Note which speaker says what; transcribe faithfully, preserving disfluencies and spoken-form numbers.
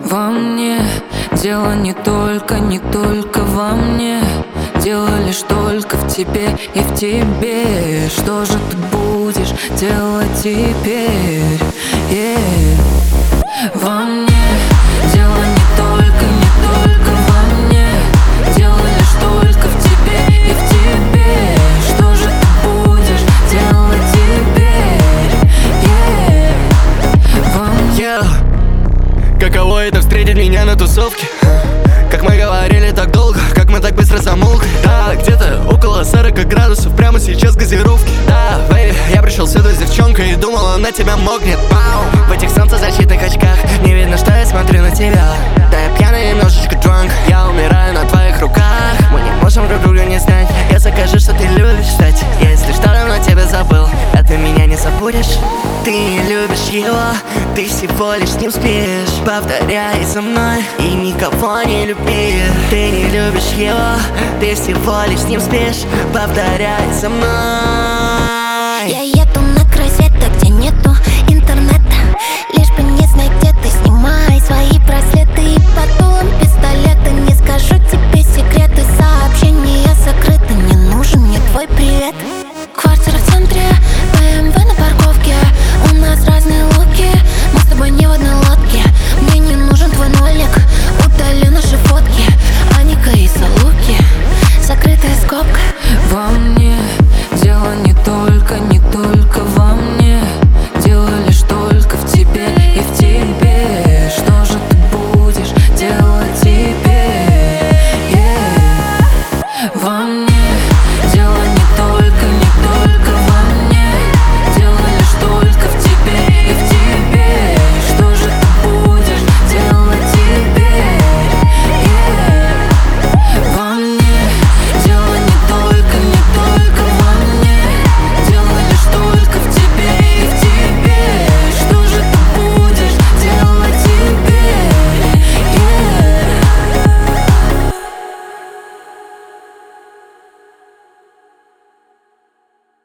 Speaker 1: Во мне дело не только, не только во мне. Дело лишь только в тебе и в тебе. Что же ты будешь делать теперь? Yeah. Во мне дело не только, не только во мне. Дело лишь только в тебе и в тебе. Что же ты будешь делать теперь? Yeah. Во мне.
Speaker 2: Yeah. Каково это встретить меня на тусовке? Как мы говорили так долго, как мы так быстро замолкли. Да, где-то около сорока градусов, прямо сейчас газировки. Да, бэйби, я пришел сюда с девчонкой и думал, она тебя мокнет. Пау. В этих солнцезащитных очках не видно, что я смотрю на тебя. Да, я пьяный, немножечко drunk, я умираю на твоих руках. Мы не можем друг друга не знать. Я закажу, что ты любишь, кстати. Если что, давно тебя забыл, а ты меня не забудешь. Ты не любишь его, ты всего лишь с ним спишь. Повторяй за мной и никого не люби. Ты не любишь его, ты всего лишь с ним спишь. Повторяй за мной.
Speaker 3: Я еду на край света, где нету интернета. Лишь бы не знать, где ты, снимай свои браслеты и потом